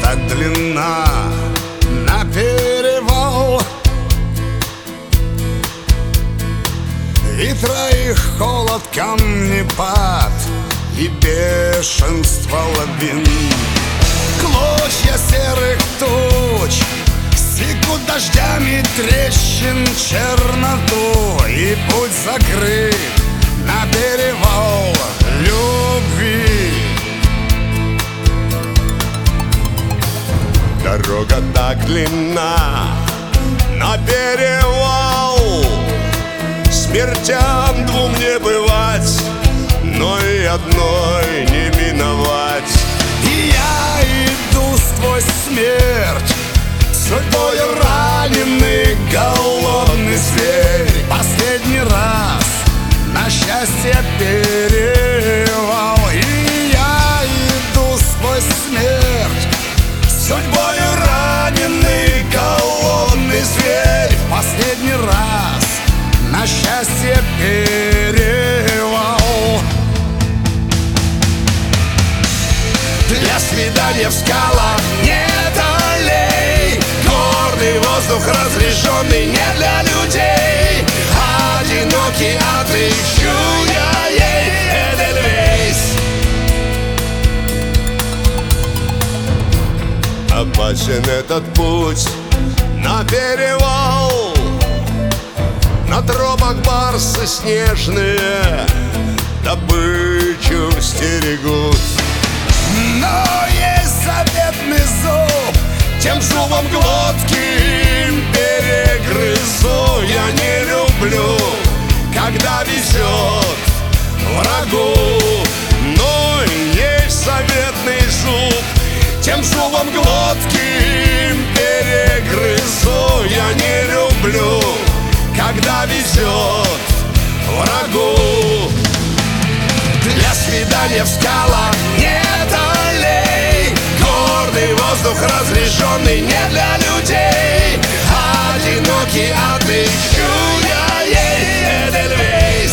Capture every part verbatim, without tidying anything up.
так длинна на перевал, и троих холод, камнепад и бешенство лавин. Клочья серых туч секут дождями трещин черноту, и путь закрыт на перевал любви. Дорога так длинна на перевал, смертям двум не бывать, но и одной не миновать. И я иду сквозь смерть, судьбою раненый голодный зверь. Последний раз на счастье перевал. И я иду сквозь смерть, судьбою раненый голодный зверь. Последний раз на счастье перевал. Для свидания в скалах нет аллей, горный воздух разрешенный не для людей. Одинокий отвечу я ей Эдельвейс. Опасен этот путь на перевал, на тропах барсы снежные добычу стерегут. Но есть заветный зуб, тем зубом глотки перегрызу. Я не люблю, когда везет врагу, но есть заветный зуб, тем зубом глотки перегрызу. Я не люблю, когда везет врагу. Для свидания в скалах нет аллей, горный воздух разрешенный не для людей. Одинокий отвечу я ей Эдельвейс.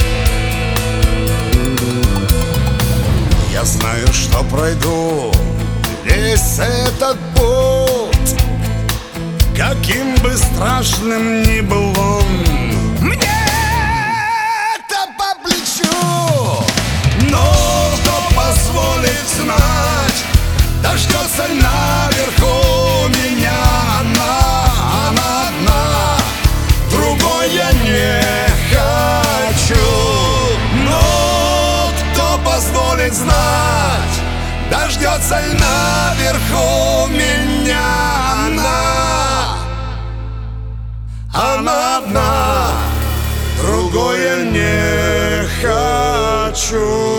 Я знаю, что пройду весь этот путь, каким бы страшным ни был он. Мне знать, дождется наверху меня она, она одна, другой я не хочу. Но кто позволит знать, дождется наверху меня она, она одна, другой я не хочу.